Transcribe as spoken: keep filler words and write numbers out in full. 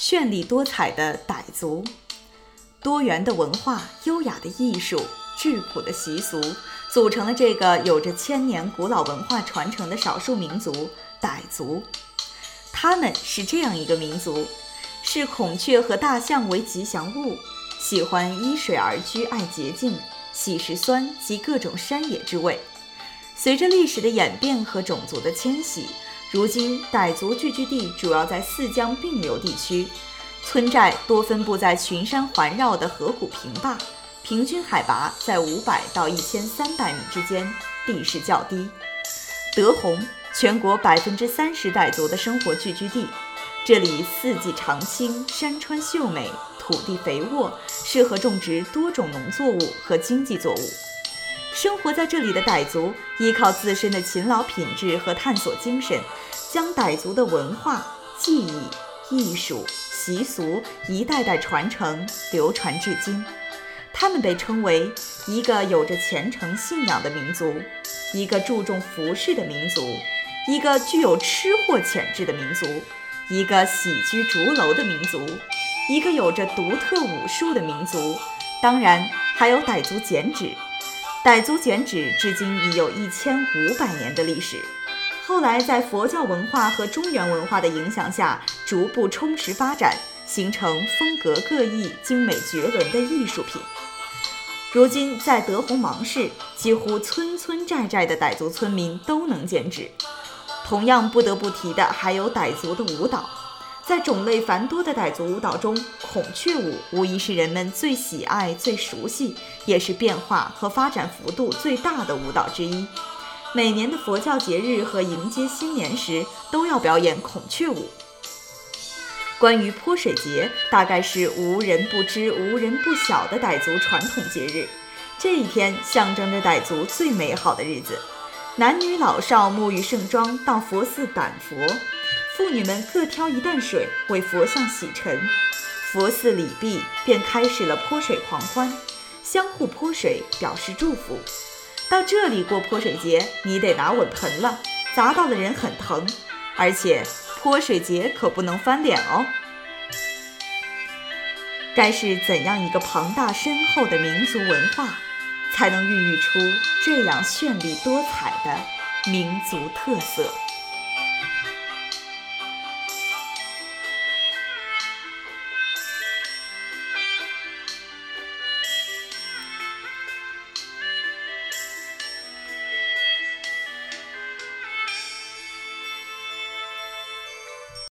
绚丽多彩的傣族。多元的文化、优雅的艺术、质朴的习俗，组成了这个有着千年古老文化传承的少数民族傣族。他们是这样一个民族，视孔雀和大象为吉祥物，喜欢依水而居，爱洁净，喜食酸及各种山野之味。随着历史的演变和种族的迁徙，如今傣族聚居地主要在四江并流地区，村寨多分布在群山环绕的河谷平坝，平均海拔在五百到一千三百米之间，地势较低。德宏，全国百分之三十傣族的生活聚居地，这里四季常青，山川秀美，土地肥沃，适合种植多种农作物和经济作物。生活在这里的傣族依靠自身的勤劳品质和探索精神，将傣族的文化、技艺、艺术、习俗一代代传承流传至今。他们被称为一个有着虔诚信仰的民族，一个注重服饰的民族，一个具有吃货潜质的民族，一个喜居竹楼的民族，一个有着独特武术的民族，当然还有傣族剪纸。傣族剪纸至今已有一千五百年的历史，后来在佛教文化和中原文化的影响下，逐步充实发展，形成风格各异、精美绝伦的艺术品。如今在德宏芒市，几乎村村寨寨的傣族村民都能剪纸。同样不得不提的还有傣族的舞蹈。在种类繁多的傣族舞蹈中，孔雀舞无疑是人们最喜爱、最熟悉，也是变化和发展幅度最大的舞蹈之一。每年的佛教节日和迎接新年时，都要表演孔雀舞。关于泼水节，大概是无人不知、无人不晓的傣族传统节日。这一天象征着傣族最美好的日子，男女老少沐浴盛装到佛寺盹佛，妇女们各挑一担水为佛像洗尘，佛寺礼毕便开始了泼水狂欢，相互泼水表示祝福。到这里过泼水节，你得拿稳盆了，砸到的人很疼，而且泼水节可不能翻脸哦。该是怎样一个庞大深厚的民族文化，才能孕育出这样绚丽多彩的民族特色？